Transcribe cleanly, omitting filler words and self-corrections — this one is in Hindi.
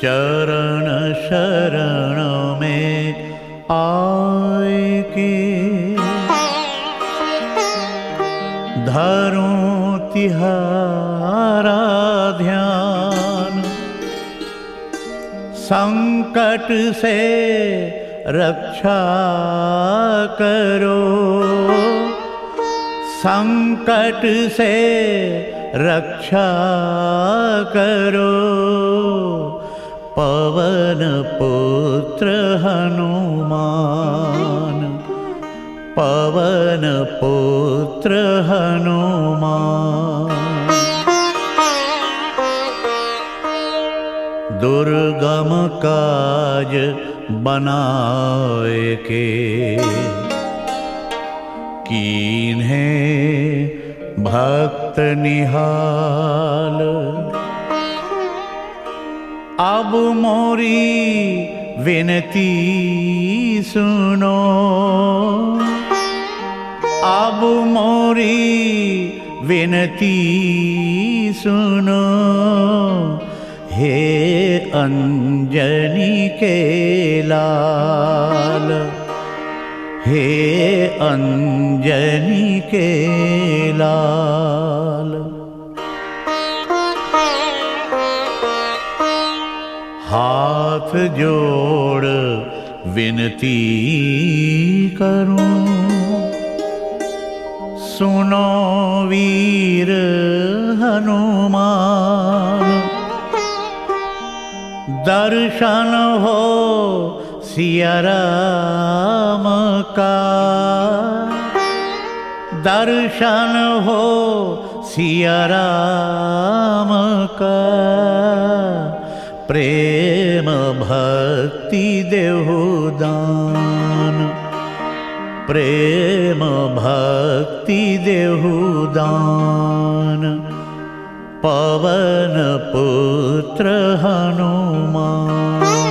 चरण शरण में आए के धरूं तिहारा ध्यान। संकट से रक्षा करो, संकट से रक्षा करो, पवन पुत्र हनुमान, पवन पुत्र हनुमान। दुर्गम काज बनाए के कीन्हे भक्त निहाल। अब मोरी विनती सुनो, अब मोरी विनती सुनो, हे अंजनी के लाल, हे अंजनी के लाल। हाथ जोड़ विनती करूं, सुनो वीर हनुमान। दर्शन हो सिया राम का, दर्शन हो सिया राम का। प्रेम भक्ति देहु दान, प्रेम भक्ति देहु दान। पवन पुत्र हनुमान।